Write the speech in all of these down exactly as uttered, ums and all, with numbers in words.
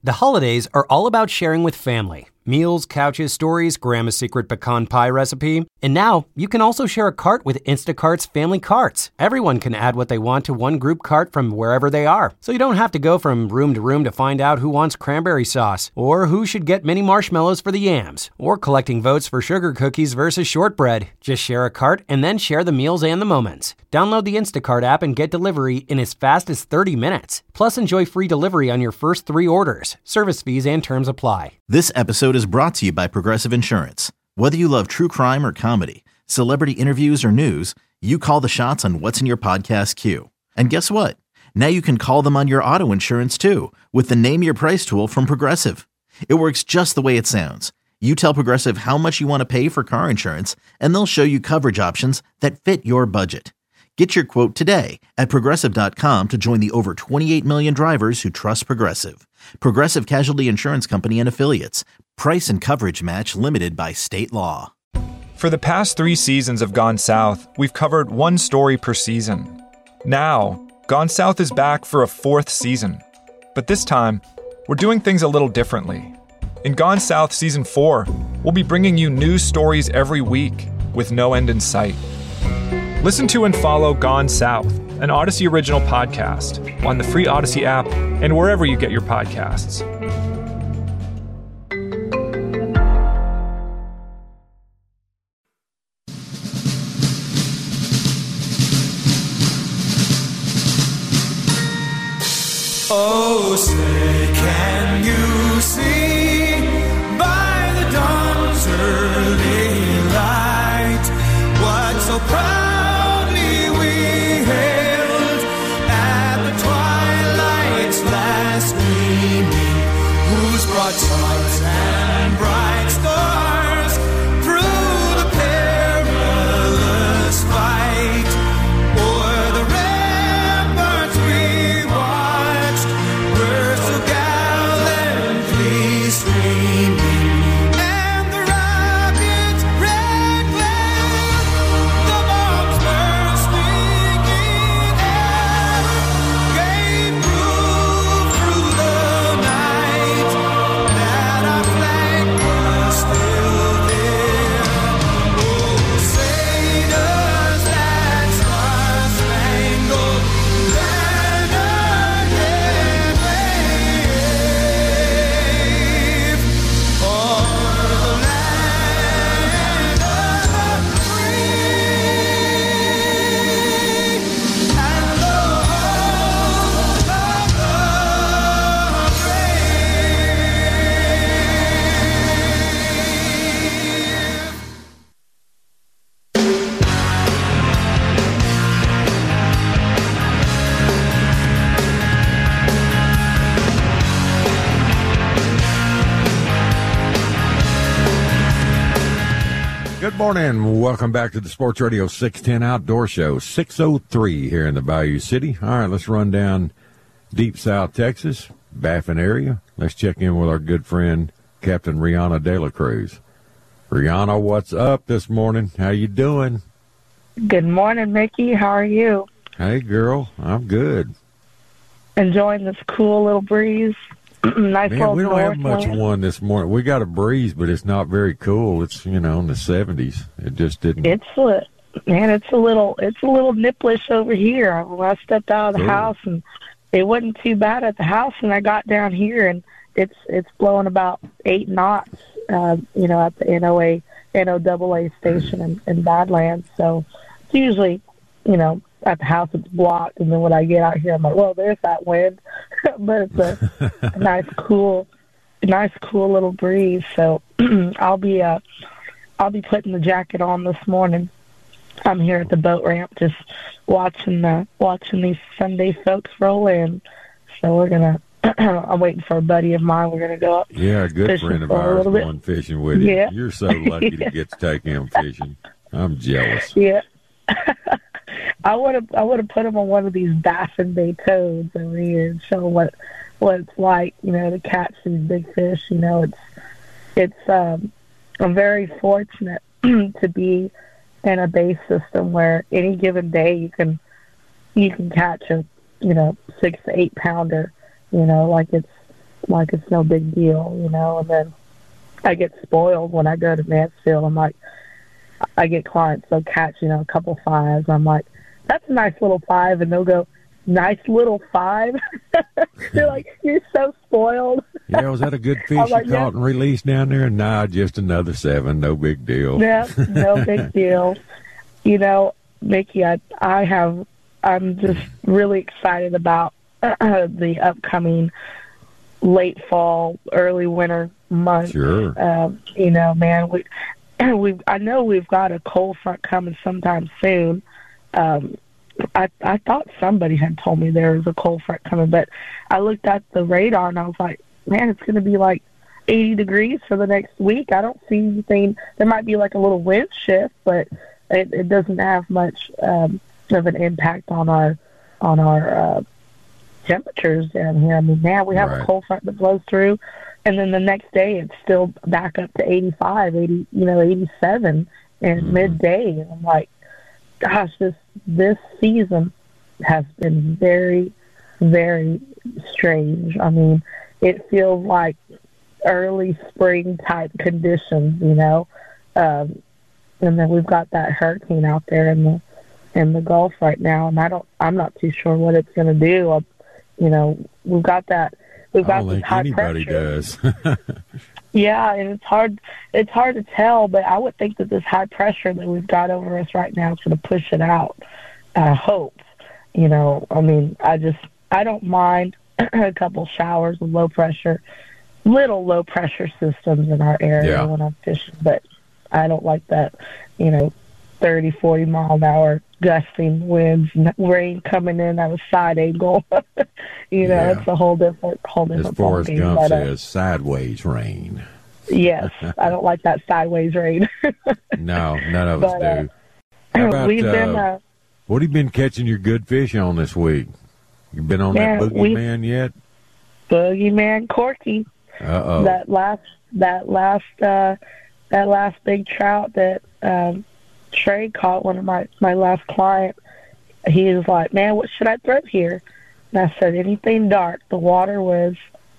The holidays are all about sharing with family. Meals, couches, stories, Grandma's secret pecan pie recipe. And now, you can also share a cart with Instacart's Family Carts. Everyone can add what they want to one group cart from wherever they are. So you don't have to go from room to room to find out who wants cranberry sauce, or who should get mini marshmallows for the yams, or collecting votes for sugar cookies versus shortbread. Just share a cart and then share the meals and the moments. Download the Instacart app and get delivery in as fast as thirty minutes. Plus, enjoy free delivery on your first three orders. Service fees and terms apply. This episode is brought to you by Progressive Insurance. Whether you love true crime or comedy, celebrity interviews or news, you call the shots on what's in your podcast queue. And guess what? Now you can call them on your auto insurance too with the Name Your Price tool from Progressive. It works just the way it sounds. You tell Progressive how much you want to pay for car insurance, and they'll show you coverage options that fit your budget. Get your quote today at Progressive dot com to join the over twenty-eight million drivers who trust Progressive. Progressive Casualty Insurance Company and Affiliates. Price and coverage match limited by state law. For the past three seasons of Gone South, we've covered one story per season. Now, Gone South is back for a fourth season. But this time, we're doing things a little differently. In Gone South Season four, we'll be bringing you new stories every week with no end in sight. Listen to and follow Gone South, an Odyssey original podcast, on the free Odyssey app and wherever you get your podcasts. Oh, say, can you see by the dawn's early light what so proudly we hailed at the twilight's last gleaming, whose broad stars and bright stars through the perilous fight o'er the ramparts we watched were so gallantly streaming, and the rocket's red glare, the bombs bursting in air, gave proof through the night that our flag was still there. Oh, say does that star-spangled banner yet wave o'er the land of the free and the home of the Good morning. Welcome back to the Sports Radio six ten Outdoor Show, six oh three here in the Bayou City. All right, let's run down deep South Texas, Baffin area. Let's check in with our good friend, Captain Rihanna De La Cruz. Rihanna, what's up this morning? How you doing? Good morning, Mickey. How are you? Hey, girl, I'm good. Enjoying this cool little breeze. Nice Man, little we don't have much northwind. one this morning. We got a breeze, but it's not very cool. It's, you know, in the seventies. It just didn't. It's a, man, it's a little, it's a little nipplish over here. When I stepped out of the Cool. house, and it wasn't too bad at the house, and I got down here, and it's it's blowing about eight knots. Uh, you know, at the N O A N O double A station in, in Badlands. So it's usually, you know, at the house it's blocked, and then when I get out here, I'm like, well, there's that wind. But it's a, a nice, cool, nice, cool little breeze. So I'll be uh, I'll be putting the jacket on this morning. I'm here at the boat ramp, just watching uh, watching these Sunday folks roll in. So we're gonna. I'm waiting for a buddy of mine. We're gonna go up. Yeah, a good fishing friend of for a ours little bit. going fishing with you. Yeah. You're so lucky to get to take him fishing. I'm jealous. Yeah. I would have I would have put him on one of these Baffin Bay toads over here and show him what what it's like, you know, to catch these big fish. You know, it's it's um I'm very fortunate to be in a base system where any given day you can you can catch a, you know, six to eight pounder, you know, like it's like it's no big deal, you know. And then I get spoiled when I go to Mansfield. I'm like, I get clients, they'll catch, you know, a couple fives. I'm like, that's a nice little five. And they'll go, nice little five. They're like, you're so spoiled. Yeah, was that a good fish like, you yeah. caught and released down there? Nah, just another seven. No big deal. Yeah, no big deal. You know, Mickey, I, I have, I'm just really excited about uh, the upcoming late fall, early winter months. Sure. Um, you know, man, we, we, I know we've got a cold front coming sometime soon. Um, I, I thought somebody had told me there was a cold front coming, but I looked at the radar and I was like, man, it's going to be like eighty degrees for the next week. I don't see anything. There might be like a little wind shift, but it, it doesn't have much um, of an impact on our on our uh, temperatures down here. I mean, man, we have Right. a cold front that blows through, and then the next day it's still back up to eighty-five, eighty, you know, eighty-seven in Mhm. midday. And I'm like, gosh, this this season has been very, very strange. I mean, it feels like early spring type conditions, you know. Um, and then we've got that hurricane out there in the in the Gulf right now, and I don't, I'm not too sure what it's going to do. Uh, you know, we've got that. We've I got don't this think high anybody pressure. does. Yeah, and it's hard. It's hard to tell, but I would think that this high pressure that we've got over us right now is going to push it out. I hope. You know, I mean, I just I don't mind a couple showers of low pressure, little low pressure systems in our area Yeah. when I'm fishing, but I don't like that. You know, thirty, forty mile an hour gusting winds, n- rain coming in at a side angle. you know, Yeah. it's a whole different, whole As different Forrest ballgame, Gump but, uh, says, sideways rain. Yes, I don't like that sideways rain. No, none of us But, uh, do. How about, We've been, uh, uh, what have you been catching your good fish on this week? You been on Man, that we- boogeyman yet? Boogeyman Corky. Uh-oh. That last, that last, uh, that last big trout that um, Trey caught, one of my my last client. He was like, "Man, what should I throw here?" And I said, "Anything dark." The water was,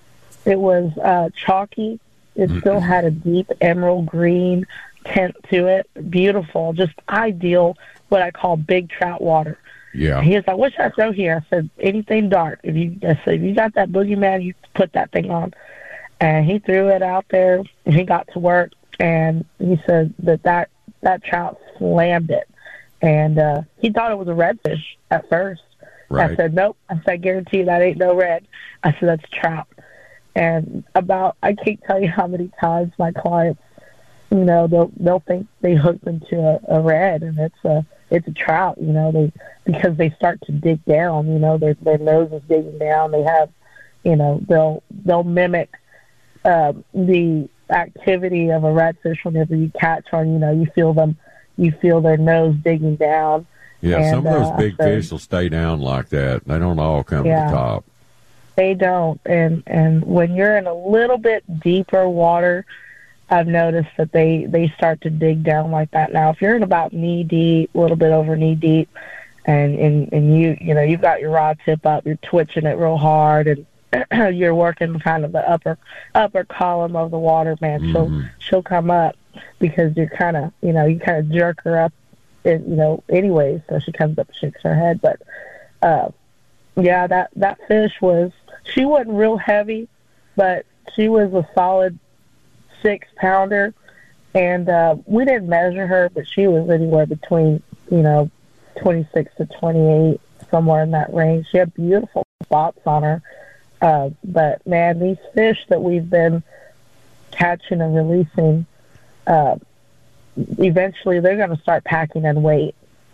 it was uh, chalky. It still had a deep emerald green tint to it. Beautiful, just ideal. What I call big trout water. Yeah. He was like, "What should I throw here?" I said, "Anything dark. If you, I said, if you got that boogeyman, you put that thing on." And he threw it out there, and he got to work, and he said that that, that trout slammed it. And uh, he thought it was a redfish at first. Right. I said, "Nope." I said, "I guarantee you that ain't no red." I said, "That's trout." And about, I can't tell you how many times my clients, you know, they'll they'll think they hooked into a, a red, and it's a it's a trout. You know, they because they start to dig down. You know, their their nose is digging down. They have, you know, they'll they'll mimic uh, the activity of a redfish whenever you catch one. You know, you feel them, you feel their nose digging down. Yeah, And, some of those uh, big so- fish will stay down like that. They don't all come Yeah. to the top. They don't, and and when you're in a little bit deeper water, I've noticed that they they start to dig down like that. Now, if you're in about knee deep, a little bit over knee deep, and and and you you know you've got your rod tip up, you're twitching it real hard, and you're working kind of the upper upper column of the water, man. She'll Mhm. she'll come up because you're kind of you know you kind of jerk her up, in, you know anyway, so she comes up and shakes her head. But uh, yeah, that that fish was. She wasn't real heavy, but she was a solid six pounder. And uh, we didn't measure her, but she was anywhere between, you know, twenty-six to twenty-eight, somewhere in that range. She had beautiful spots on her. Uh, but, man, these fish that we've been catching and releasing, uh, eventually they're going to start packing in weight.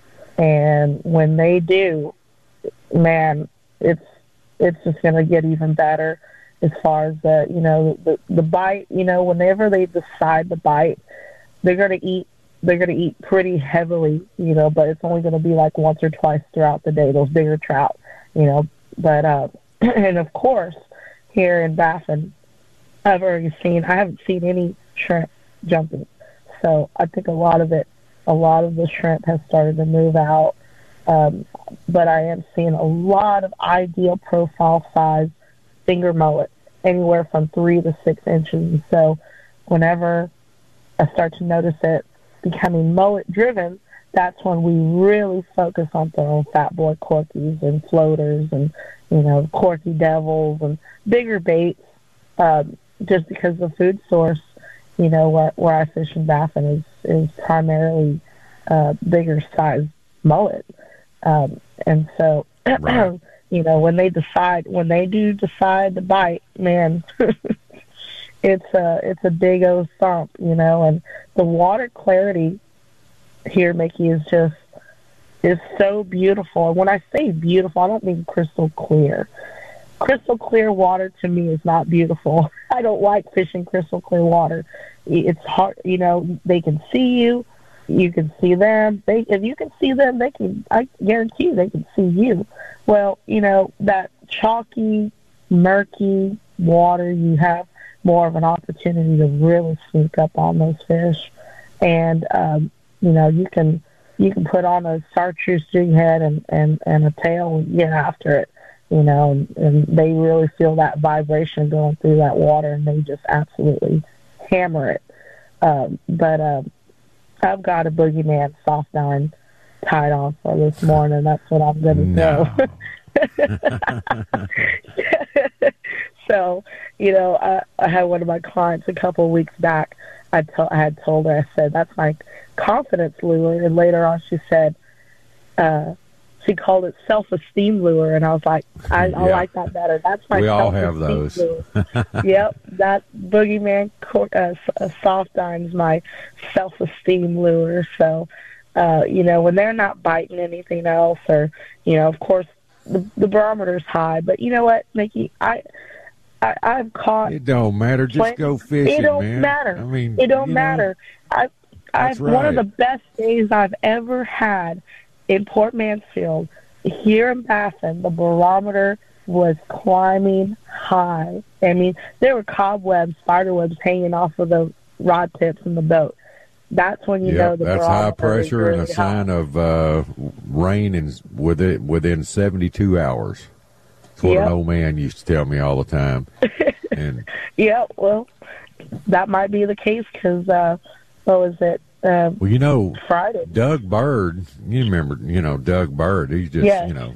And when they do, man, it's it's just going to get even better as far as the, you know, the, the bite, you know, whenever they decide to bite, they're going to eat, they're going to eat pretty heavily, you know, but it's only going to be like once or twice throughout the day, those bigger trout, you know, but, uh, and of course, here in Baffin, I've already seen, I haven't seen any shrimp jumping. So I think a lot of it, a lot of the shrimp has started to move out. Um, but I am seeing a lot of ideal profile size finger mullet. anywhere from three to six inches. And so whenever I start to notice it becoming mullet driven, that's when we really focus on throwing fat boy corkies and floaters and, you know, corky devils and bigger baits, um, just because the food source, you know, where, where I fish in Baffin is, is primarily uh, bigger size mullet. Um, and so, right. you know, when they decide, when they do decide to bite, man, it's a, it's a big old thump, you know, and the water clarity here, Mickey, is just, is so beautiful. And when I say beautiful, I don't mean crystal clear. Crystal clear water to me is not beautiful. I don't like fishing crystal clear water. It's hard, you know, they can see you, you can see them. They, if you can see them, they can, I guarantee you, they can see you. Well, you know, that chalky, murky water, you have more of an opportunity to really sneak up on those fish. And, um, you know, you can you can put on a chartreuse jig head and, and, and a tail and get after it, you know, and, and they really feel that vibration going through that water, and they just absolutely hammer it. Um, but um, I've got a boogeyman soft nine tied on for this morning. That's what I'm going to no. do. So, you know, I, I had one of my clients a couple of weeks back. I, to, I had told her, I said, that's my confidence lure. And later on she said, uh, she called it self-esteem lure. And I was like, I, yeah. I like that better. That's my we self-esteem all have those. lure. Yep, that boogeyman uh, uh, soft dime is my self-esteem lure. So, uh, you know, when they're not biting anything else, or, you know, of course, the, the barometer's high. But you know what, Mickey, I... I, I've caught. It don't matter. Just plenty. Go fishing, It don't man. matter. I mean, it don't you matter. Know, I, I've right. one of the best days I've ever had in Port Mansfield. Here in Baffin, the barometer was climbing high. I mean, there were cobwebs, spider webs hanging off of the rod tips in the boat. That's when you yep, know the that's barometer high pressure is really and a sign high. of uh, rain in within within seventy-two hours. That's what yep. an old man used to tell me all the time. And yeah, well, that might be the case because uh, what was it? Uh, well, you know, Friday. Doug Bird. You remember, you know, Doug Bird. He's just, yes. you know,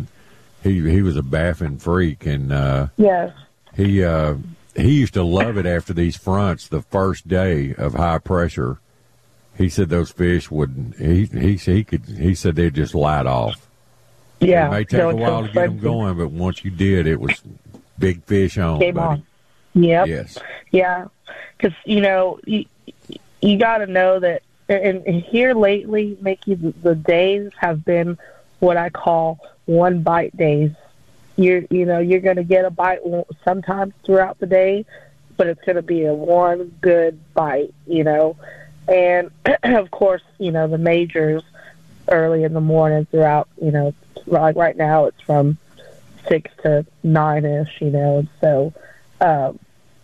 he he was a Baffin freak, and uh, yes, he uh, he used to love it after these fronts. The first day of high pressure, he said those fish would. He he he could. He said they'd just light off. Yeah, it may take a while to get them going, but once you did, it was big fish on. Game buddy. on. Yep. Yes. Yeah, because you know you you got to know that, and, and here lately, Mickey, the, the days have been what I call one bite days. You're you know you're going to get a bite sometimes throughout the day, but it's going to be a one good bite. You know, and of course, you know the majors early in the morning throughout. You know. Like right now, it's from six to nine ish, you know. And so um,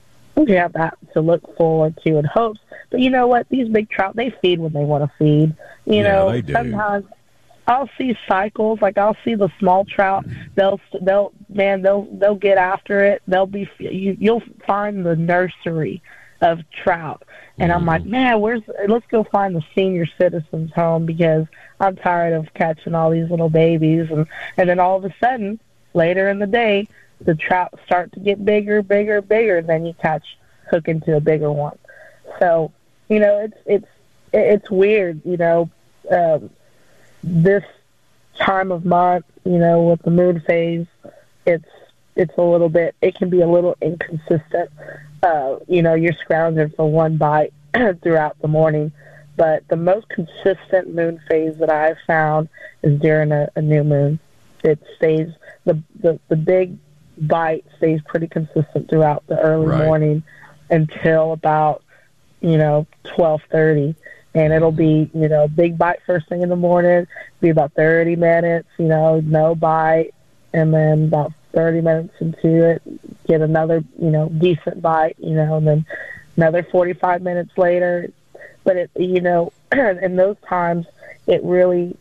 we have that to look forward to in hopes. But you know what? These big trout, they feed when they want to feed. You yeah, know, they do. Sometimes I'll see cycles. Like I'll see the small trout. They'll they'll man they'll they'll get after it. They'll be you. You'll find the nursery of trout. And I'm like, man, where's? Let's go find the senior citizens home because I'm tired of catching all these little babies. And and then all of a sudden, later in the day, the trout start to get bigger, bigger, bigger. And then you catch hook into a bigger one. So you know, it's it's it's weird. You know, um, this time of month, you know, with the moon phase, it's it's a little bit. It can be a little inconsistent. Uh, you know, you're scrounging for one bite throughout the morning. But the most consistent moon phase that I've found is during a, a new moon. It stays, the, the, the big bite stays pretty consistent throughout the early right. morning until about, you know, twelve thirty. And it'll be, you know, big bite first thing in the morning, be about thirty minutes, you know, no bite. And then about thirty minutes into it, get another, you know, decent bite, you know, and then another forty-five minutes later. But, it, you know, in those times, it really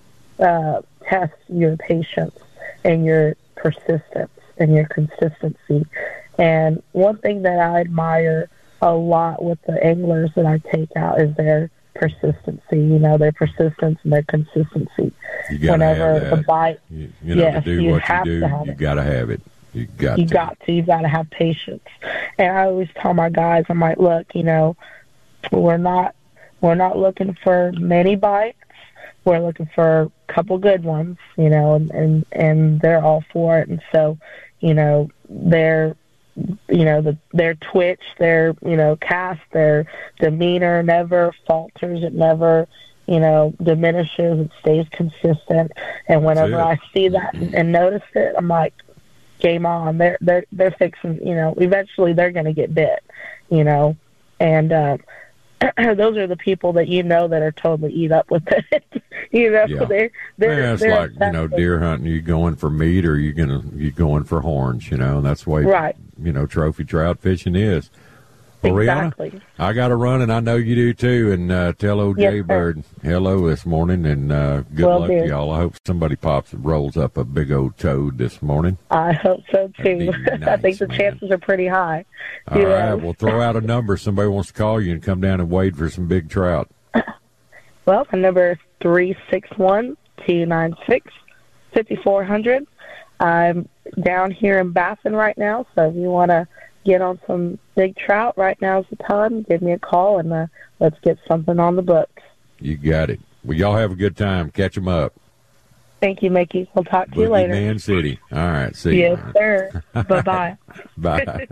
uh, tests your patience and your persistence and your consistency. And one thing that I admire a lot with the anglers that I take out is their persistency, you know, their persistence and their consistency. You gotta Whenever have the that. bite, You, you know, yes, to do you what have you to do, have you it. got to have it. You got You to. got to. You've got to have patience. And I always tell my guys, I'm like, look, you know, we're not we're not looking for many bites. We're looking for a couple good ones, you know, and, and, and they're all for it. And so, you know, their, you know, the, their twitch, their, you know, cast, their demeanor never falters. It never, you know, diminishes. It stays consistent. And whenever I see that and, and notice it, I'm like, game on. They're they're they're fixing. You know, eventually they're going to get bit. You know, and um, those are the people that you know that are totally eat up with it. you know, Yeah. they're they're. Yeah, it's they're like, you know, deer hunting. You going for meat, or you gonna you going for horns? You know, and that's the way Right. you know trophy trout fishing is. Well, Exactly. Rihanna, I got to run, and I know you do too. And uh, tell old Yes, Jay sir. Bird hello this morning, and uh, good Will luck do. to y'all. I hope somebody pops rolls up a big old toad this morning. I hope so That'd too. be I nice, think the man. chances are pretty high. All You right, know? we'll throw out a number. Somebody wants to call you and come down and wade for some big trout. Well, my number is three six one, two nine six, five four zero zero. I'm down here in Baffin right now, so if you want to get on some big trout, right now's the time. Give me a call, and uh, let's get something on the books. You got it. Well, y'all have a good time. Catch 'em up. Thank you, Mickey. We'll talk to you later. Man City. All right. See you. Yes, sir. Bye-bye. Bye.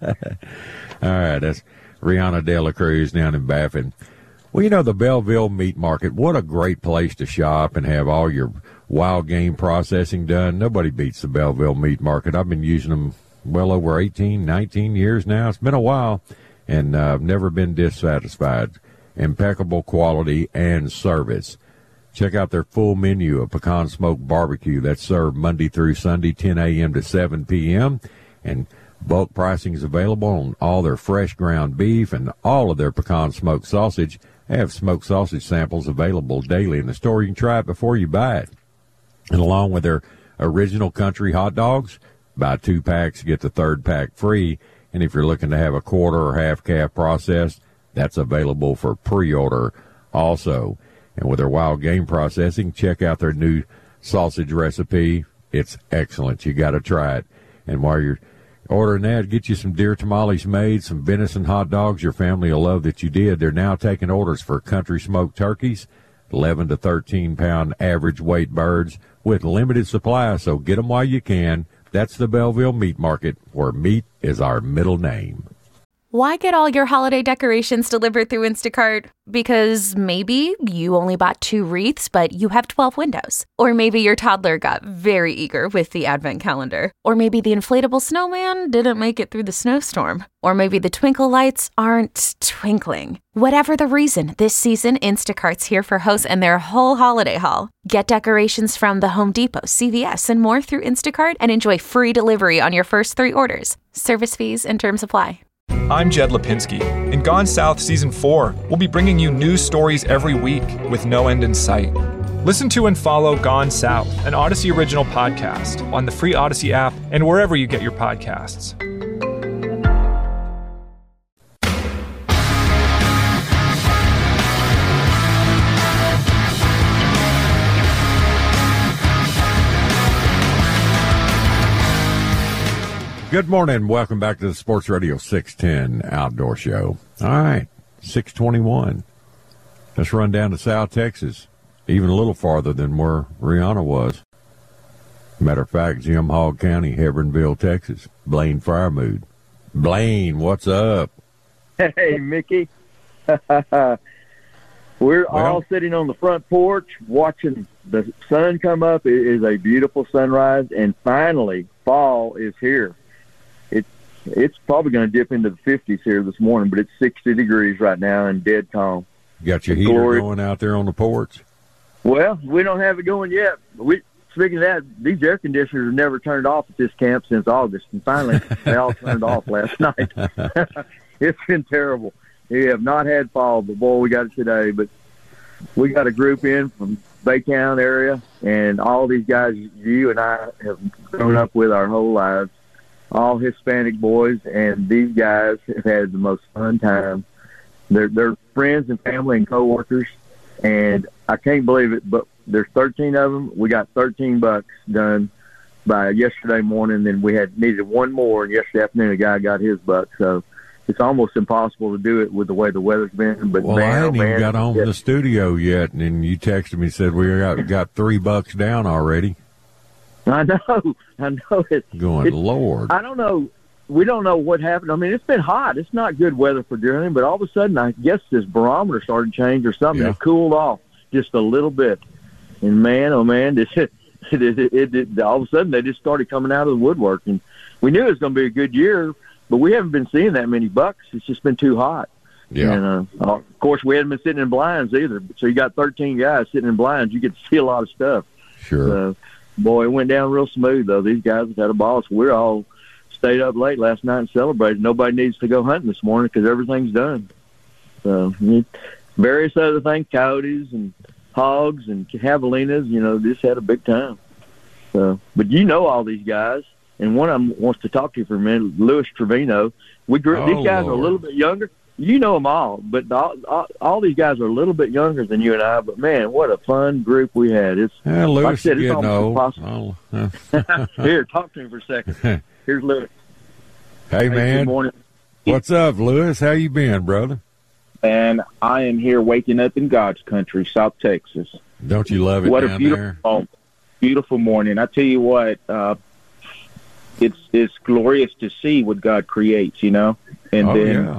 All right, that's Rihanna De La Cruz down in Baffin. Well, you know, the Belleville Meat Market, what a great place to shop and have all your wild game processing done. Nobody beats the Belleville Meat Market. I've been using them well over eighteen, nineteen years now. It's been a while, and uh, I've never been dissatisfied. Impeccable quality and service. Check out their full menu of pecan smoked barbecue that's served Monday through Sunday, ten a.m. to seven p.m., and bulk pricing is available on all their fresh ground beef and all of their pecan smoked sausage. They have smoked sausage samples available daily in the store. You can try it before you buy it. And along with their original country hot dogs, buy two packs, get the third pack free. And if you're looking to have a quarter or half calf processed, that's available for pre-order also. And with their wild game processing, check out their new sausage recipe. It's excellent. You got to try it. And while you're ordering that, get you some deer tamales made, some venison hot dogs. Your family will love that you did. They're now taking orders for country smoked turkeys, eleven to thirteen pound average weight birds with limited supply. So get them while you can. That's the Belleville Meat Market, where meat is our middle name. Why get all your holiday decorations delivered through Instacart? Because maybe you only bought two wreaths, but you have twelve windows. Or maybe your toddler got very eager with the advent calendar. Or maybe the inflatable snowman didn't make it through the snowstorm. Or maybe the twinkle lights aren't twinkling. Whatever the reason, this season, Instacart's here for hosts and their whole holiday haul. Get decorations from the Home Depot, C V S, and more through Instacart and enjoy free delivery on your first three orders. Service fees and terms apply. I'm Jed Lipinski. In Gone South Season four, we'll be bringing you news stories every week with no end in sight. Listen to and follow Gone South, an Odyssey original podcast, on the free Odyssey app and wherever you get your podcasts. Good morning. Welcome back to the Sports Radio six ten Outdoor Show. All right, six twenty-one. Let's run down to South Texas, even a little farther than where Rihanna was. Matter of fact, Jim Hogg County, Hebronville, Texas. Blaine Firemood. Blaine, what's up? Hey, Mickey. We're Well- all sitting on the front porch watching the sun come up. It is a beautiful sunrise, and finally, fall is here. It's it's probably going to dip into the fifties here this morning, but it's sixty degrees right now and dead calm. You got your It's heater glorious. going out there on the porch? Well, we don't have it going yet. We speaking of that, these air conditioners have never turned off at this camp since August, and finally they all turned off last night. It's been terrible. We have not had fall, but boy, we got it today. But we got a group in from Baytown area, and all these guys you and I have grown up with our whole lives. all Hispanic boys, and these guys have had the most fun time. They're they're friends and family and coworkers, and I can't believe it, but there's thirteen of them. We got thirteen bucks done by yesterday morning, then we had needed one more, and yesterday afternoon a guy got his buck. So it's almost impossible to do it with the way the weather's been. But well, man, I hadn't oh, even man, got home yeah. from the studio yet, and then you texted me and said we got, got three bucks down already. I know, I know it. Going, it, Lord. I don't know. We don't know what happened. I mean, it's been hot. It's not good weather for deer hunting, but all of a sudden, I guess this barometer started to change or something. Yeah. It cooled off just a little bit. And man, oh man, this, it, it, it, it, all of a sudden they just started coming out of the woodwork. And we knew it was going to be a good year, but we haven't been seeing that many bucks. It's just been too hot. Yeah. And, uh, of course, we hadn't been sitting in blinds either. So you got thirteen guys sitting in blinds. You get to see a lot of stuff. Sure. Uh, boy, it went down real smooth, though. These guys have had a ball. So we're all stayed up late last night and celebrated. Nobody needs to go hunting this morning because everything's done. So various other things, coyotes and hogs and javelinas, you know, just had a big time. So, but you know all these guys, and one of them wants to talk to you for a minute, Louis Trevino. We grew Oh, these guys Lord. are a little bit younger. You know them all, but all, all, all these guys are a little bit younger than you and I. But man, what a fun group we had! It's Yeah, like I Lewis said, is it's getting almost old. impossible. Oh, uh, Here, talk to me for a second. Here's Louis. hey, Hey, man. good morning. What's up, Lewis? How you been, brother? And I am here waking up in God's country, South Texas. Don't you love it What down a beautiful, there? oh, beautiful morning. I tell you what, uh, it's it's glorious to see what God creates, you know. And oh, then yeah.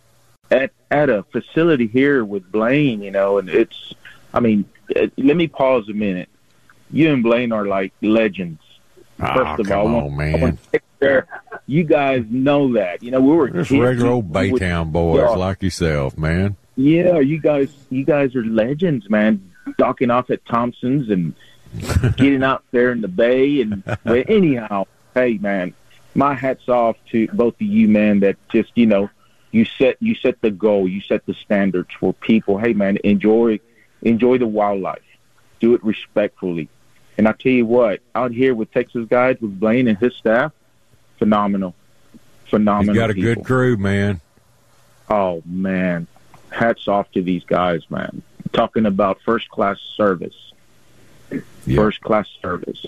at at a facility here with Blaine, you know, and it's, I mean, uh, let me pause a minute. You and Blaine are like legends. Oh, First of come all, I on, want- man. I want to take there. You guys know that. You know, we were Just kids. regular old We would- Baytown boys Yeah. like yourself, man. Yeah, you guys, you guys are legends, man. Docking off at Thompson's and getting out there in the bay, and but anyhow, hey, man, my hat's off to both of you, man. That just you know, you set you set the goal, you set the standards for people. Hey, man, enjoy enjoy the wildlife, do it respectfully, and I tell you what, out here with Texas Guides with Blaine and his staff, phenomenal, phenomenal. He's got a people. good crew, man. Oh, man. Hats off to these guys, man. Talking about first-class service. Yeah. First-class service.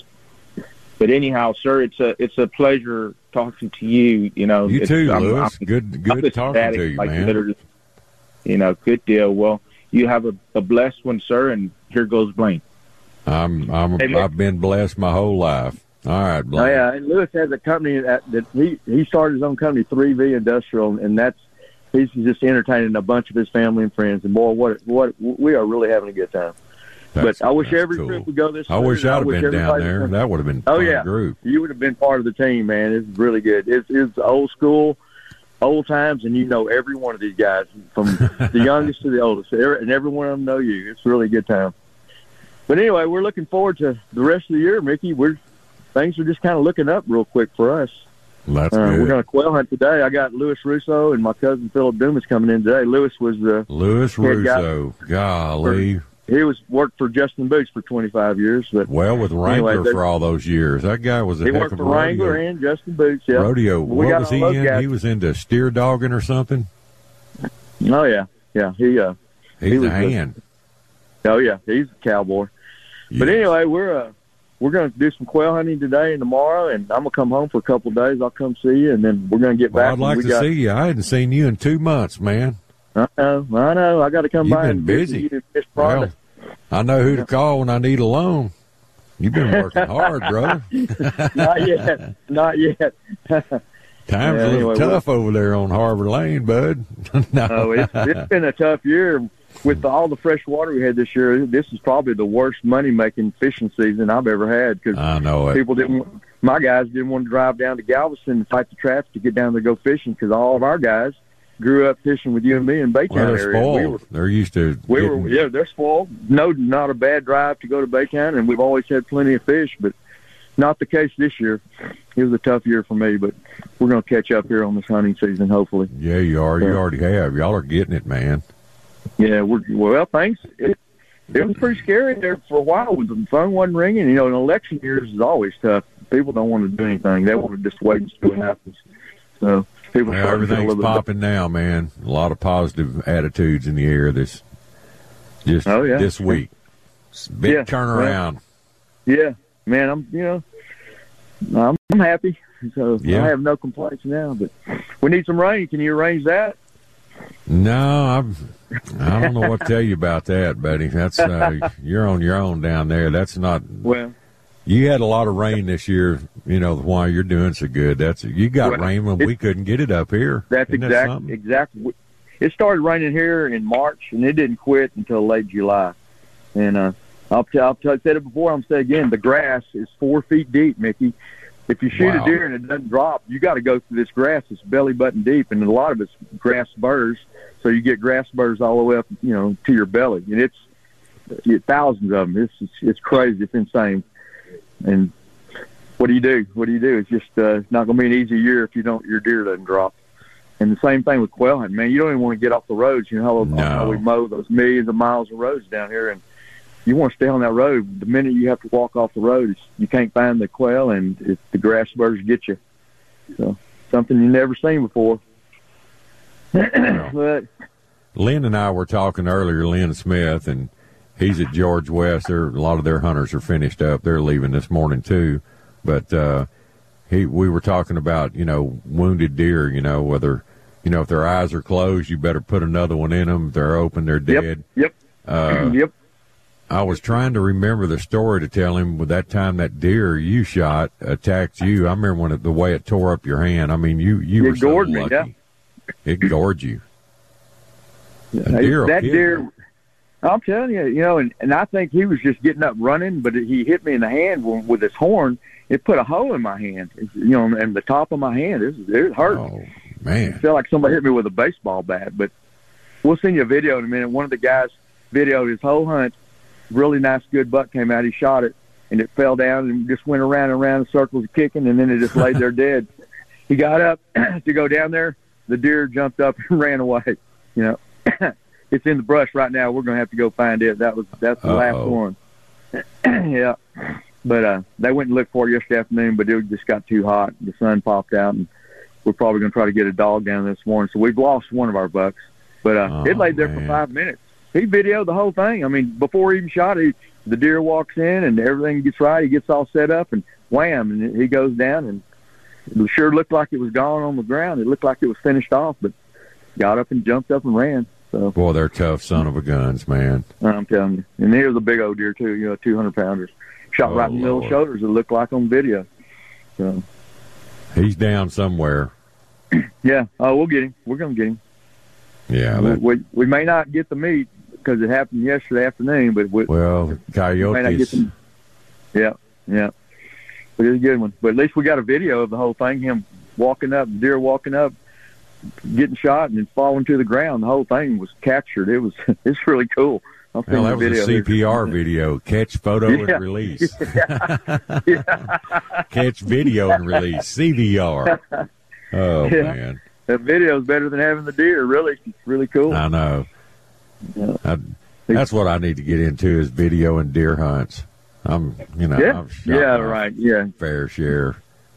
But anyhow, sir, it's a it's a pleasure talking to you. You know, You it's, too, I'm- Lewis. I'm- Good, good I'm talking ecstatic, to you, like, man. literally. You know, good deal. Well, you have a, a blessed one, sir, and here goes Blaine. I'm, I'm, Hey, man. I've been blessed my whole life. All right, Blaine. Oh yeah, and Lewis has a company that, that he he started his own company, three V Industrial, and that's he's just entertaining a bunch of his family and friends. And boy, what what we are really having a good time. That's- but I wish that's every cool. trip would go this. I wish way. I'd have been down everybody- there. That would have been a Oh fun yeah, group. you would have been part of the team, man. It's really good. It's it's old school, old times, and you know every one of these guys from the youngest to the oldest, Every- and every one of them know you. It's really a good time. But anyway, we're looking forward to the rest of the year, Mickey. We're things are just kind of looking up real quick for us. That's Uh, good. we're going to quail hunt today. I got Louis Russo and my cousin Philip Dumas coming in today. Louis was the Louis head guy. Russo. Golly. He was worked for Justin Boots for twenty-five years, but Well, with Wrangler Anyway, they- for all those years. That guy was a he heck worked of for a Wrangler rodeo. and Justin Boots. Yeah, rodeo. We What got was all he those in? guys. He was into steer dogging or something? Oh yeah, yeah. He uh, He's He a was the- hand. oh yeah, he's a cowboy. But Yes. anyway, we're uh, we're going to do some quail hunting today and tomorrow, and I'm gonna come home for a couple of days. I'll come see you, and then we're going to get Well, back. I'd like and we to got, see you. I hadn't seen you in two months, man. I know, I know. I got to come You've by been and visit busy. you this Well, Friday. I know who to call when I need a loan. You've been working hard, brother. Not yet, not yet. Times Yeah, a little anyway, tough over there on Harbor Lane, bud. no. Oh, it's, it's been a tough year with all the fresh water we had this year. This is probably the worst money making fishing season I've ever had because I know it. people didn't. want- My guys didn't want to drive down to Galveston and fight the traffic to get down there to go fishing because all of our guys grew up fishing with you and me in Baytown Well, they're area. spoiled. We were, They're used to we getting, were, yeah, they're spoiled. No, not a bad drive to go to Baytown, and we've always had plenty of fish, but not the case this year. It was a tough year for me, but we're going to catch up here on this hunting season, hopefully. Yeah, you are. You Yeah. already have. Y'all are getting it, man. Yeah, we're well. Thanks. It, it was pretty scary there for a while when the phone wasn't ringing. You know, in election years is always tough. People don't want to do anything. They want to just wait and see what happens. So people Well, start to feel a everything's little bit- popping now, man. A lot of positive attitudes in the air this just Oh, yeah. this week. It's a big Yeah, turnaround. Yeah, man, I'm you know, I'm, I'm happy. So Yeah. I have no complaints now. But we need some rain. Can you arrange that? No, I'm, I don't know what to tell you about that, buddy. That's uh, you're on your own down there. That's not. Well, You had a lot of rain this year. You know why you're doing so good. That's you got Well, rain when it- we couldn't get it up here. that's Isn't that exactly something? exactly. It started raining here in March, and it didn't quit until late July. And uh, I'll tell, I'll tell, I said it before. I'm saying again, the grass is four feet deep, Mickey. If you shoot Wow. a deer and it doesn't drop, you got to go through this grass. It's belly button deep, and a lot of it's grass burrs. So you get grass burrs all the way up, you know, to your belly, and it's you get thousands of them. It's it's, it's crazy. It's insane. And what do you do? What do you do? It's just uh, it's not going to be an easy year if you don't your deer doesn't drop. And the same thing with quail hunting, man. You don't even want to get off the roads. You know how, No. how we mow those millions of miles of roads down here, and you want to stay on that road. The minute you have to walk off the road, it's, you can't find the quail, and it's, the grass birds get you. So something you never seen before. But Lynn and I were talking earlier, Lynn Smith, and he's at George West. They're, a lot of their hunters are finished up. They're leaving this morning, too. But uh, he, we were talking about, you know, wounded deer, you know, whether, you know, if their eyes are closed, you better put another one in them. If they're open, they're dead. Yep, Uh, yep. I was trying to remember the story to tell him with that time that deer you shot attacked you. I remember when it, the way it tore up your hand. I mean, you, you It were so gored me, lucky. yeah. It gored you. A Hey, deer will that kill deer, you. I'm telling you, you know, and, and I think he was just getting up running, but he hit me in the hand with, with his horn. It put a hole in my hand, you know, and the top of my hand. It, was, it hurt. Oh, It man. felt like somebody hit me with a baseball bat. But we'll send you a video in a minute. One of the guys videoed his whole hunt. Really nice, good buck came out. He shot it, and it fell down and just went around and around in circles kicking, and then it just laid there dead. He got up to go down there. The deer jumped up and ran away. You know, it's in the brush right now. We're going to have to go find it. That was that's the last Uh-oh. one. Yeah, but uh, they went and looked for it yesterday afternoon, but it just got too hot. The sun popped out, and we're probably going to try to get a dog down this morning. So we've lost one of our bucks, but uh, Oh, it laid there man. for five minutes. He videoed the whole thing. I mean, before he even shot it, he, the deer walks in and everything gets right. He gets all set up and wham, and he goes down, and it sure looked like it was gone on the ground. It looked like it was finished off, but got up and jumped up and ran. So Boy, they're tough son of a guns, man. I'm telling you. And here's a big old deer too, you know, two hundred pounders. Shot Oh, right in the middle of the Lord. shoulders. It looked like on video. So He's down somewhere. yeah, oh, we'll get him. We're gonna get him. Yeah. we, That, we we may not get the meat because it happened yesterday afternoon, but we, well, we may not get coyotes. them. Yeah, yeah. But it's a good one. But at least we got a video of the whole thing. Him walking up, deer walking up, getting shot, and then falling to the ground. The whole thing was captured. It was it's really cool. I'll send Well, you that a was video. a C P R video. Catch, photo, Yeah. and release. Catch, video, and release. C V R. Oh, Yeah. man. That video is better than having the deer. Really, it's really cool. I know. Yeah. I, that's what I need to get into is video and deer hunts. I'm, you know, Yeah, I've shot yeah, my right, yeah. fair share.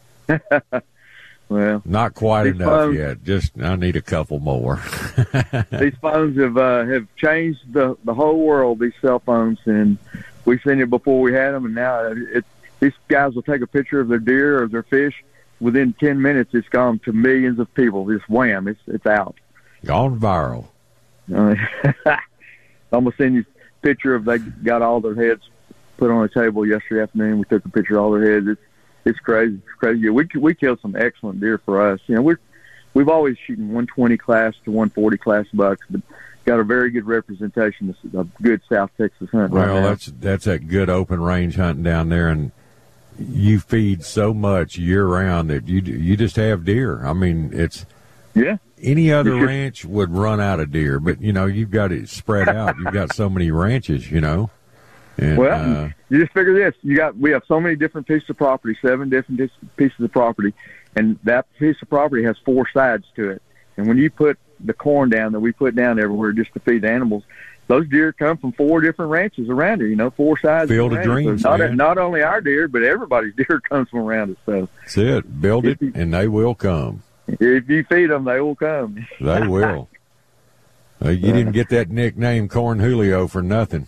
Well, Not quite These enough phones- yet. Just I need a couple more. these phones have uh, have changed the the whole world. These cell phones, and we've seen it before we had them, and now it, these guys will take a picture of their deer or their fish. Within ten minutes, it's gone to millions of people. Just wham, it's it's out. Gone viral. Uh, I'm gonna send you a picture of they got all their heads put on a table yesterday afternoon. We took a picture of all their heads. It's it's crazy. It's crazy. We we killed some excellent deer for us. You know, we're we've always shooting one twenty class to one forty class bucks, but got a very good representation. This is a good South Texas hunt right Well, now. that's that's that good open range hunting down there, and you feed so much year round that you you just have deer. I mean, it's yeah. any other You should- ranch would run out of deer, but you know you've got it spread out. You've got so many ranches, you know. And, Well, uh, you just figure this: you got we have so many different pieces of property, seven different dis- pieces of property, and that piece of property has four sides to it. And when you put the corn down that we put down everywhere just to feed the animals, those deer come from four different ranches around here. You know, four sides. Field of of the ranch. dreams, So not, man. not only our deer, but everybody's deer comes from around us. So That's it. Build it, and they will come. if you feed them, they will come. They will. Uh, you didn't get that nickname Corn Julio for nothing.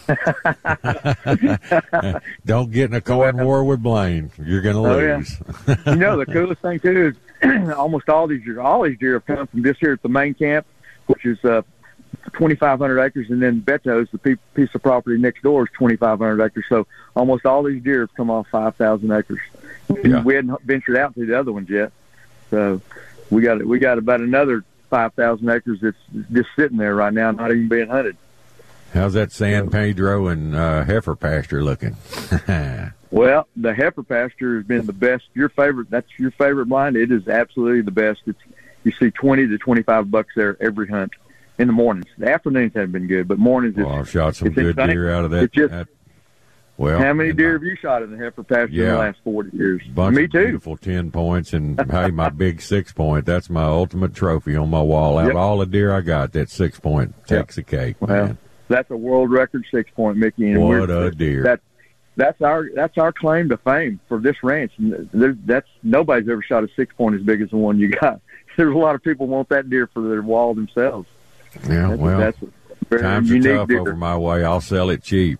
Don't get in a corn war with Blaine. You're going to Oh, yeah. lose. You know, the coolest thing too is almost all these deer, all these deer have come from just here at the main camp, which is uh, twenty-five hundred acres, and then Beto's, the pe- piece of property next door, is twenty-five hundred acres. So almost all these deer have come off five thousand acres. Yeah. We hadn't ventured out to the other ones yet, so we got we got about another five thousand acres that's just sitting there right now, not even being hunted. How's that San Pedro and uh, heifer pasture looking? Well, the heifer pasture has been the best. Your favorite, that's your favorite blind. It is absolutely the best. It's, you see twenty to twenty-five bucks there every hunt in the mornings. The afternoons haven't been good, but mornings is. Well, I've shot some it's good insane. deer out of that. It's just, that well, how many and deer my have you shot in the heifer pasture in Yeah. the last forty years? Bunch Me of too. beautiful ten points, and hey, my big six point. That's my ultimate trophy on my wall. Out Yep. of all the deer I got, that six point takes the cake, Well, man. that's a world record six point, Mickey. And What we're, a deer. That, that's our that's our claim to fame for this ranch. And there's, that's nobody's ever shot a six point as big as the one you got. There's a lot of people want that deer for their wall themselves. Yeah, That's, well, that's a very times are unique tough deer. over my way. I'll sell it cheap.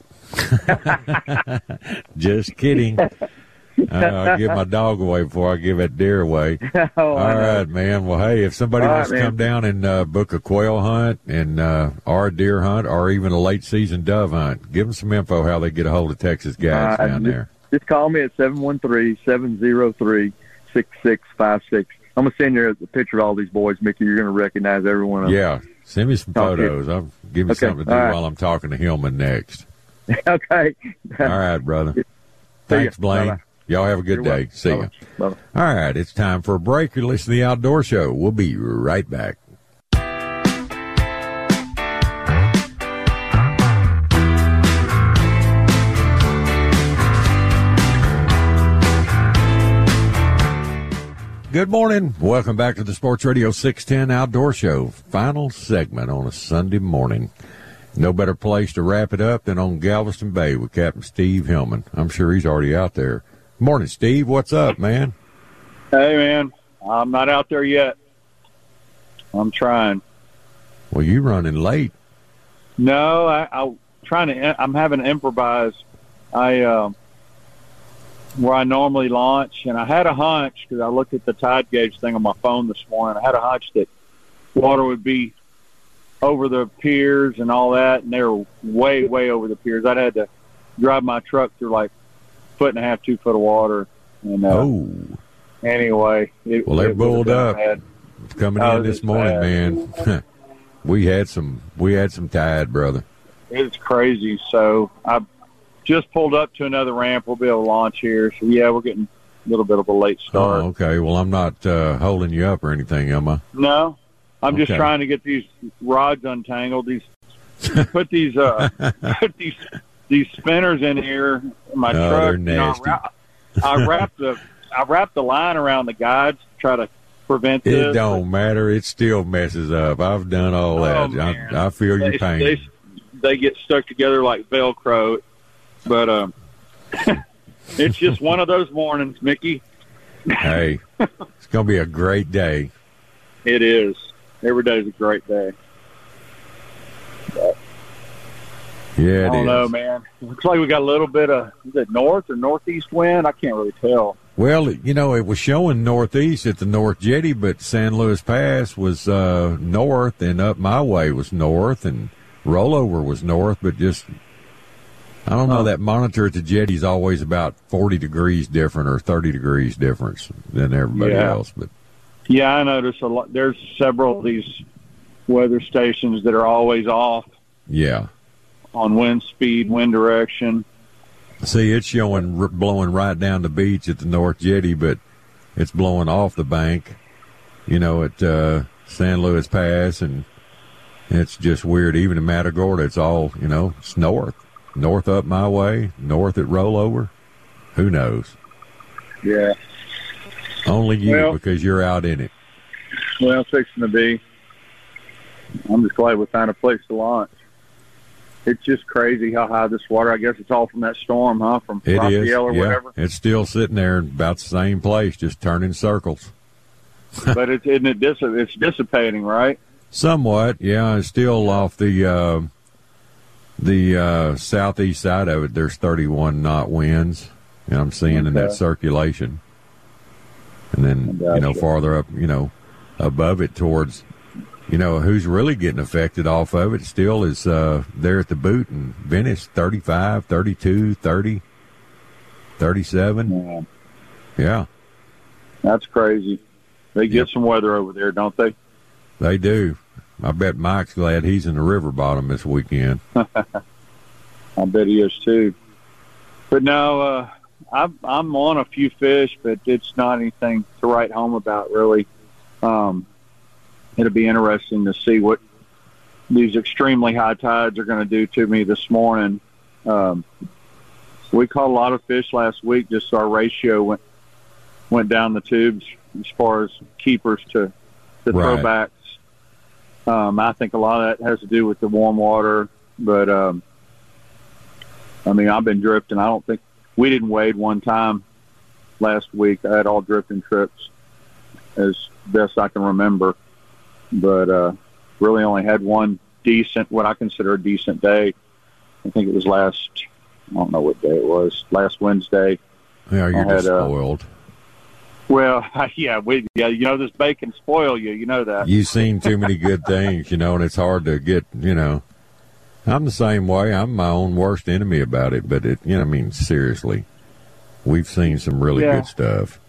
Just kidding. Uh, I'll give my dog away before I give that deer away. Oh, I All know. right, man. Well, hey, if somebody All wants right, to come man. down and uh, book a quail hunt and uh, or a deer hunt or even a late season dove hunt, give them some info how they get a hold of Texas guys Uh, down just, there. Just call me at seven one three, seven zero three, six six five six. I'm going to send you a picture of all these boys, Mickey. You're going to recognize every one of them. Yeah, send me some Talk to you. photos. I'll give me Okay, something to do all right. while I'm talking to Hillman next. Okay. All right, brother. Thanks, ya. Blaine. Bye-bye. Y'all have a good You're day. welcome. See ya. Bye-bye. Bye-bye. All right, it's time for a break. You're listening to The Outdoor Show. We'll be right back. Good morning. Welcome back to the Sports Radio six ten Outdoor Show. Final segment on a Sunday morning. No better place to wrap it up than on Galveston Bay with Captain Steve Hillman. I'm sure he's already out there. Morning, Steve. What's up, man? Hey, man, I'm not out there yet. I'm trying. Well, you running late. No, I, I'm trying to. I'm having to improvise. I uh, where I normally launch, and I had a hunch because I looked at the tide gauge thing on my phone this morning. I had a hunch that water would be over the piers and all that, and they were way, way over the piers. I'd had to drive my truck through like foot and a half, two foot of water. And uh, Oh, anyway, it, well, they're it would've bulled been up. bad. coming Oh, in this it's morning, bad. man. we had some, we had some tide, brother. It's crazy. So I just pulled up to another ramp. We'll be able to launch here. So yeah, we're getting a little bit of a late start. Oh, okay. Well, I'm not uh, holding you up or anything, am I? No, I'm just Okay. trying to get these rods untangled. These put these uh, put these these spinners in here in my Oh, truck. they're You know, I nasty. wrap- I wrapped the I wrapped the line around the guides to try to prevent It this. don't matter. It still messes up. I've done all that. Oh, man. I, I feel your they, pain. They, they get stuck together like Velcro. But um, it's just one of those mornings, Mickey. Hey, it's going to be a great day. It is. Every day's a great day. Yeah, it I don't is. know, man. Looks like we got a little bit of is it north or northeast wind. I can't really tell. Well, you know, it was showing northeast at the North Jetty, but San Luis Pass was uh, north, and up my way was north, and rollover was north, but just, I don't know, Oh. that monitor at the jetty's always about forty degrees different or thirty degrees difference than everybody Yeah. else. But Yeah, I noticed a lot. There's several of these weather stations that are always off yeah. on wind speed, wind direction. See, it's showing r- blowing right down the beach at the North Jetty, but it's blowing off the bank, you know, at uh, San Luis Pass, and it's just weird. Even in Matagorda, it's all, you know, it's north. North up my way, north at rollover. Who knows? Yeah. Only you, Well- because you're out in it. Well, fixing to be. I'm just glad we found a place to launch. it's just crazy how high this water. I guess it's all from that storm, huh? From It Raphael is. or Yeah. whatever. It's still sitting there in about the same place, just turning circles. But it's isn't it dis- it's dissipating, right? Somewhat, yeah. It's still off the uh, the uh, southeast side of it. There's thirty-one knot winds, and I'm seeing in that Okay. circulation. And then, you know, Gotcha. farther up, you know, above it towards, you know, who's really getting affected off of it still is uh, there at the boot in Venice, thirty-five, thirty-two, thirty, thirty-seven. Yeah. Yeah, That's crazy. They get Yep. some weather over there, don't they? they do. I bet Mike's glad he's in the river bottom this weekend. I bet he is too. But no, uh, I'm, I'm on a few fish, but it's not anything to write home about, really. Um, it'll be interesting to see what these extremely high tides are going to do to me this morning. Um, we caught a lot of fish last week. Just our ratio went went down the tubes as far as keepers to, to Right. throwbacks. Um, I think a lot of that has to do with the warm water, but um, I mean, I've been drifting. I don't think we didn't wade one time last week. I had all drifting trips as best I can remember, but uh, really only had one decent, what I consider a decent day. I think it was last, I don't know what day it was, last Wednesday. Yeah, you're I had, just uh, spoiled. Well, yeah, we, yeah, you know, this bacon spoil you. You know that. You've seen too many good things, you know, and it's hard to get, you know. I'm the same way. I'm my own worst enemy about it, but it, you know, I mean, seriously, we've seen some really Yeah. good stuff.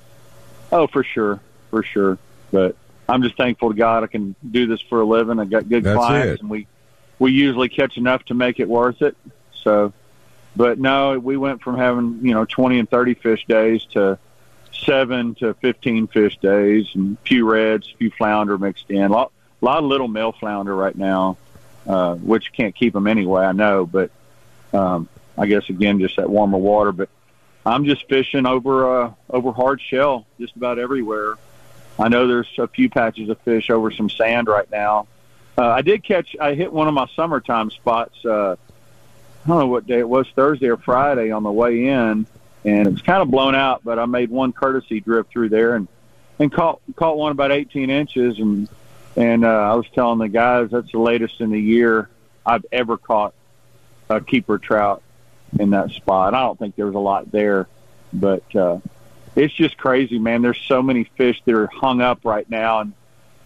Oh, for sure, for sure. But I'm just thankful to God I can do this for a living. I got good That's clients, it. and we we usually catch enough to make it worth it. So, but no, we went from having you know twenty and thirty fish days to seven to fifteen fish days, and a few reds, a few flounder mixed in. A lot, a lot of little male flounder right now, uh, which can't keep them anyway. I know, but um, I guess again just that warmer water. But I'm just fishing over uh, over hard shell just about everywhere. I know there's a few patches of fish over some sand right now. Uh, I did catch, I hit one of my summertime spots. Uh, I don't know what day it was, Thursday or Friday on the way in, and it was kind of blown out, but I made one courtesy drift through there and, and caught caught one about eighteen inches. And and uh, I was telling the guys that's the latest in the year I've ever caught a keeper trout in that spot. I don't think there was a lot there, but uh, it's just crazy, man. There's so many fish that are hung up right now, and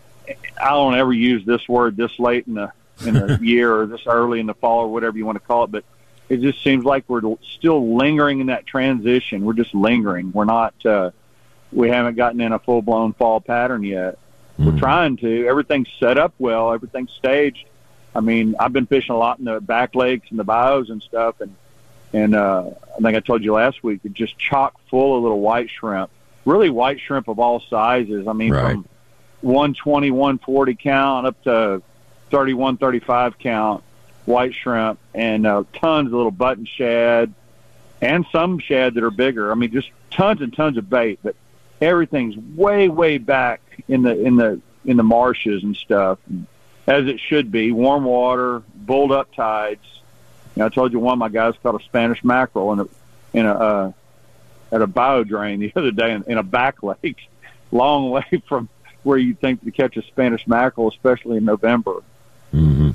I don't ever use this word this late in the in the year or this early in the fall or whatever you want to call it, but it just seems like we're still lingering in that transition. We're just lingering. We're not. Uh, we haven't gotten in a full blown fall pattern yet. Mm-hmm. We're trying to. Everything's set up well. Everything's staged. I mean, I've been fishing a lot in the back lakes and the bayous and stuff, and and uh, I think I told you last week, it's just chock full of little white shrimp. Really, white shrimp of all sizes. I mean, Right. from one twenty, one forty count up to thirty-one, thirty-five count white shrimp, and uh, tons of little button shad, and some shad that are bigger. I mean, just tons and tons of bait, but everything's way, way back in the in the in the marshes and stuff, as it should be. Warm water, bulled up tides. You know, I told you one of my guys caught a Spanish mackerel in a in a uh, at a bio drain the other day in, in a back lake, long way from where you think to catch a Spanish mackerel, especially in November. Mm-hmm.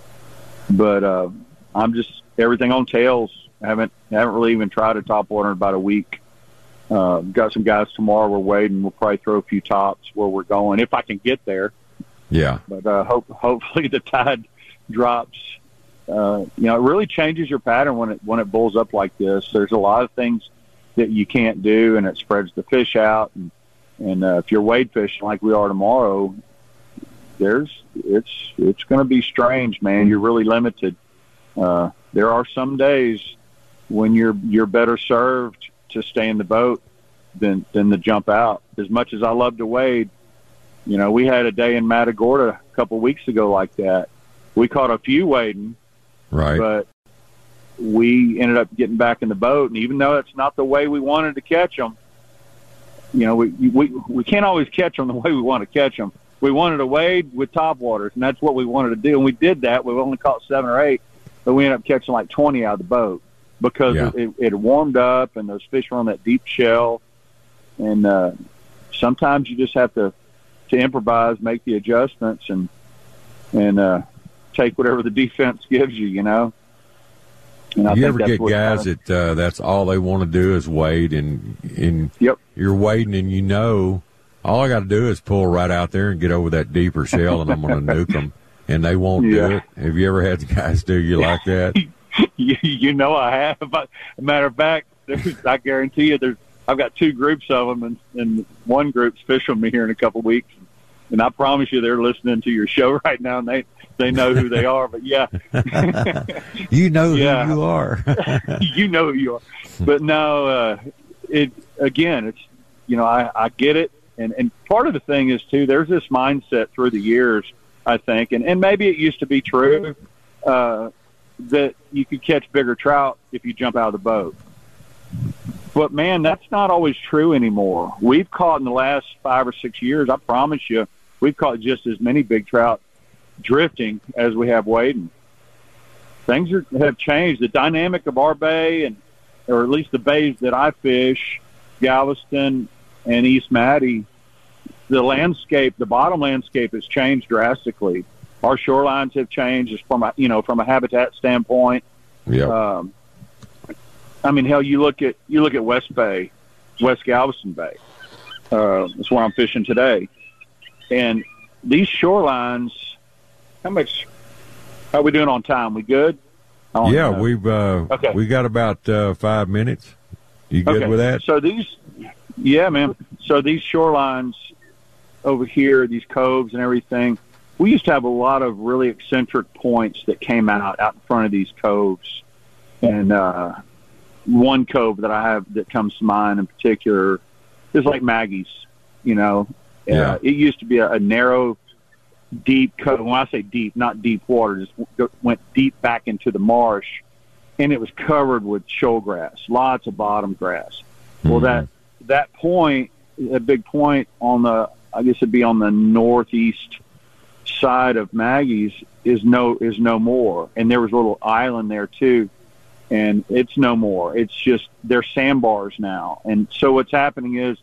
But uh, I'm just everything on tails. I haven't haven't really even tried a top water in about a week. Uh, got some guys tomorrow. We're waiting. We'll probably throw a few tops where we're going if I can get there. Yeah. But uh, hope hopefully the tide drops. Uh, you know, it really changes your pattern when it when it bulls up like this. There's a lot of things that you can't do, and it spreads the fish out. And, and uh, if you're wade fishing like we are tomorrow, there's it's it's going to be strange, man. You're really limited. Uh, there are some days when you're you're better served to stay in the boat than than to jump out. As much as I love to wade, you know, we had a day in Matagorda a couple of weeks ago like that. We caught a few wading, Right. but we ended up getting back in the boat. And even though it's not the way we wanted to catch them, you know, we we we can't always catch them the way we want to catch them. We wanted to wade with topwaters, and that's what we wanted to do. And we did that. We only caught seven or eight, but we ended up catching like twenty out of the boat because Yeah. it, it warmed up and those fish were on that deep shell. And uh, sometimes you just have to, to improvise, make the adjustments, and and uh, take whatever the defense gives you, you know. And I you think ever that's get what guys kinda- that uh, that's all they want to do is wade, and and Yep. you're wading, and you know all I got to do is pull right out there and get over that deeper shell, and I'm going to nuke them, and they won't do Yeah. it. Have you ever had guys do you like that? you, you know I have. But, matter of fact, there's, I guarantee you, there's I've got two groups of them, and, and one group's fishing me here in a couple of weeks, and I promise you they're listening to your show right now, and they they know who they are. But yeah, You know Yeah. who you are. you know who you are. But no, uh, it again, it's you know I, I get it, and and part of the thing is too. There's this mindset through the years, I think, and and maybe it used to be true uh, that you could catch bigger trout if you jump out of the boat. But man, that's not always true anymore. We've caught in the last five or six years. I promise you, we've caught just as many big trout drifting as we have wading. Things are, have changed. The dynamic of our bay, and or at least the bays that I fish, Galveston and East Maddie, the landscape, the bottom landscape has changed drastically. Our shorelines have changed just from a, you know, from a habitat standpoint. Yeah. Um, I mean, hell, you look at you look at West Bay, West Galveston Bay. Uh, that's where I'm fishing today, and these shorelines. How much? How are we doing on time? We good? I don't Yeah, know. we've uh, Okay. we got about uh, five minutes. You good Okay. with that? So these, yeah, man. So these shorelines over here, these coves and everything, we used to have a lot of really eccentric points that came out out in front of these coves. And uh, one cove that I have that comes to mind in particular is like Maggie's. You know, Yeah. uh, it used to be a, a narrow, deep cove. When I say deep, not deep water, just w- went deep back into the marsh, and it was covered with shoal grass, lots of bottom grass. Well, Mhm. that that point, a big point on the, I guess it'd be on the northeast side of Maggie's, is no is no more. And there was a little island there too, and it's no more. It's just they're sandbars now. And so what's happening is,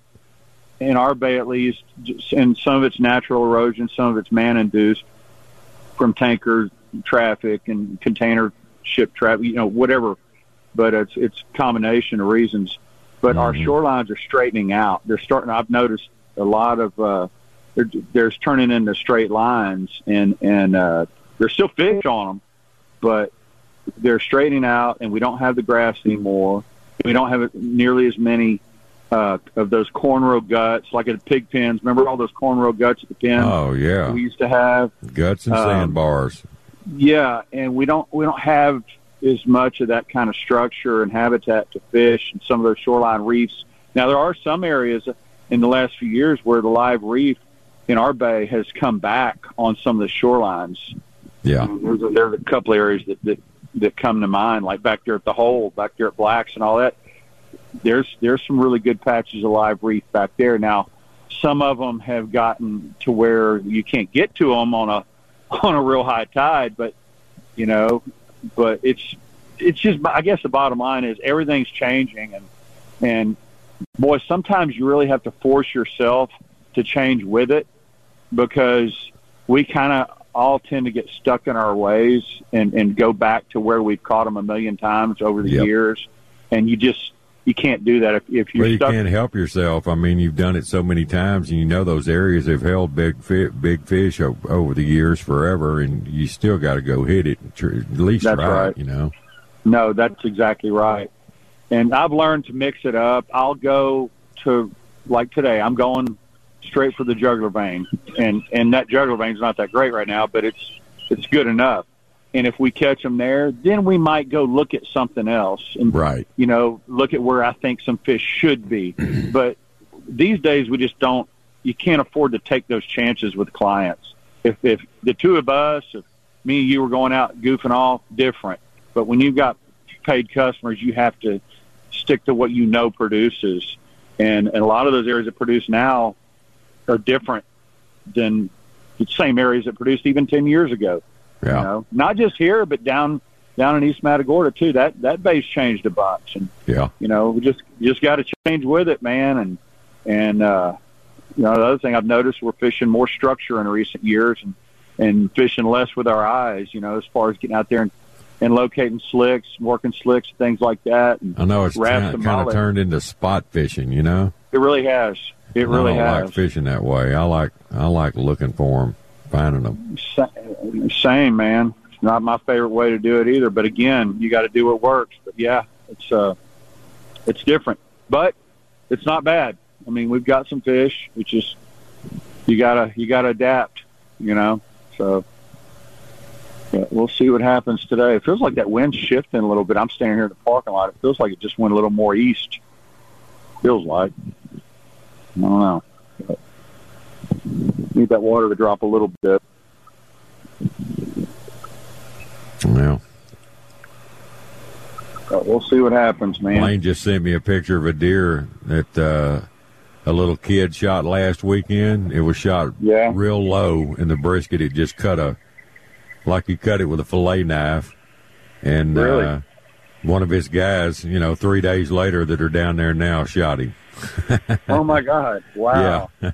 in our bay at least, just- and some of it's natural erosion, some of it's man-induced from tanker traffic and container ship traffic, you know, whatever. But it's it's a combination of reasons. But our Mhm. shorelines are straightening out. They're starting. I've noticed a lot of uh, they're they're turning into straight lines, and and uh, there's still fish on them, but they're straightening out, and we don't have the grass anymore. We don't have nearly as many uh, of those cornrow guts, like at the pig pens. Remember all those cornrow guts at the pen Oh yeah, we used to have? guts and um, sandbars. Yeah, and we don't we don't have as much of that kind of structure and habitat to fish and some of those shoreline reefs. Now there are some areas in the last few years where the live reef in our bay has come back on some of the shorelines. Yeah, There's a, there's a couple areas that, that that come to mind, like back there at the Hole, back there at Blacks and all that. There's there's some really good patches of live reef back there. Now, some of them have gotten to where you can't get to them on a on a real high tide, but you know, but it's it's just, I guess the bottom line is everything's changing, and and boy, sometimes you really have to force yourself to change with it, because we kind of all tend to get stuck in our ways and and go back to where we've caught them a million times over the Yep. years, and you just you can't do that if if you're well, you stuck. can't help yourself. I mean, you've done it so many times, and you know those areas have held big fi- big fish o- over the years forever, and you still got to go hit it, and tr- at least That's try right. it, you know. No, that's exactly right. And I've learned to mix it up. I'll go to, like today, I'm going straight for the jugular vein. And and that jugular vein's not that great right now, but it's it's good enough. And if we catch them there, then we might go look at something else. And, Right. you know, look at where I think some fish should be. But these days we just don't, you can't afford to take those chances with clients. If, if the two of us, if me and you were going out goofing off, different. But when you've got paid customers, you have to stick to what you know produces. And, and a lot of those areas that produce now are different than the same areas that produced even ten years ago. Yeah. You know, not just here, but down down in East Matagorda too. That that bay's changed a bunch, and Yeah. you know, we just just got to change with it, man. And and uh, you know, the other thing I've noticed, we're fishing more structure in recent years, and and fishing less with our eyes. You know, as far as getting out there and, and locating slicks, working slicks, things like that. And I know it's wraps kind and of mullet. turned into spot fishing, you know? It really has. It And really I don't has. like fishing that way. I like I like looking for them, finding them. Sa- Same, man. It's not my favorite way to do it either. But again, you got to do what works. But yeah, it's uh, it's different, but it's not bad. I mean, we've got some fish. It's just you gotta you gotta adapt, you know. So yeah, we'll see what happens today. It feels like that wind's shifting a little bit. I'm standing here in the parking lot. It feels like it just went a little more east. Feels like. I don't know. But need that water to drop a little bit. Well, But we'll see what happens, man. Lane just sent me a picture of a deer that uh, a little kid shot last weekend. It was shot Yeah. real low in the brisket. It just cut a, like you cut it with a fillet knife. And Really? uh, one of his guys, you know, three days later that are down there now shot him. Oh, my God. Wow. Yeah,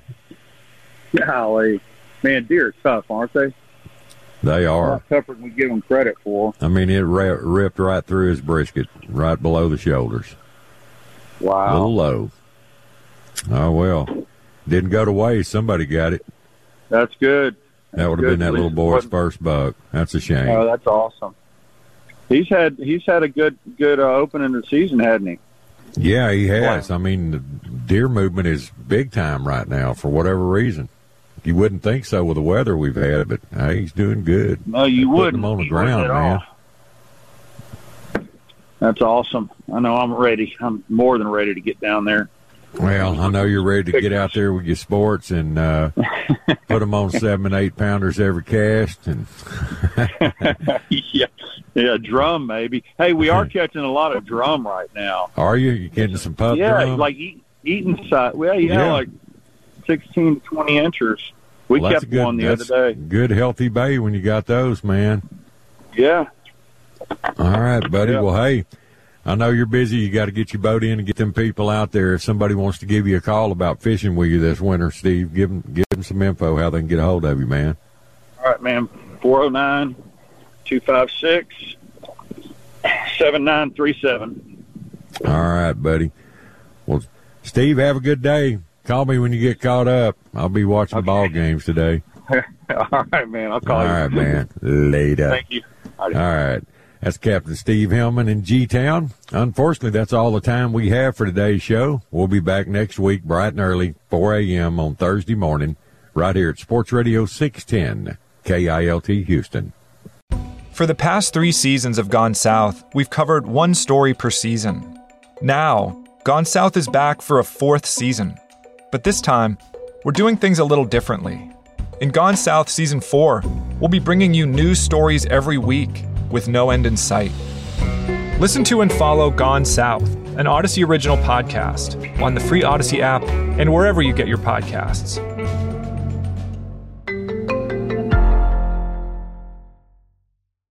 Golly. Man, deer are tough, aren't they? they A are. lot tougher than we give them credit for. I mean, it ra- ripped right through his brisket, right below the shoulders. A Wow. little low. Oh, well. Didn't go to waste. Somebody got it. That's good. That would have been that little boy's first buck. That's a shame. Oh, that's awesome. He's had he's had a good good uh, opening of the season, hadn't he? Yeah, he has. I mean, the deer movement is big time right now for whatever reason. You wouldn't think so with the weather we've had, but hey, he's doing good. No, you They're putting wouldn't. him on the You wouldn't ground, at man. all. That's awesome. I know I'm ready. I'm more than ready to get down there. Well, I know you're ready to get out there with your sports and uh, put them on seven and eight pounders every cast. And yeah, yeah, drum maybe. Hey, we are catching a lot of drum right now. are you? You getting some pup yeah, drum? like eat, eating size. Well, yeah, Yeah. like sixteen to twenty inchers. We Well, that's kept a good, one the that's other day. Good healthy bait when you got those, man. Yeah. All right, buddy. Yeah. Well, hey, I know you're busy. You got to get your boat in and get them people out there. If somebody wants to give you a call about fishing with you this winter, Steve, give them, give them some info how they can get a hold of you, man. All right, man. four oh nine, two five six, seven nine three seven. All right, buddy. Well, Steve, have a good day. Call me when you get caught up. I'll be watching ball games today. All right, man. I'll call All you. right, man. Later. Thank you. All right. That's Captain Steve Hellman in G-Town. Unfortunately, that's all the time we have for today's show. We'll be back next week bright and early, four a.m. on Thursday morning, right here at Sports Radio six ten, K I L T Houston. For the past three seasons of Gone South, we've covered one story per season. Now, Gone South is back for a fourth season. But this time, we're doing things a little differently. In Gone South Season four, we'll be bringing you news stories every week with no end in sight. Listen to and follow Gone South, an Odyssey original podcast, on the free Odyssey app and wherever you get your podcasts.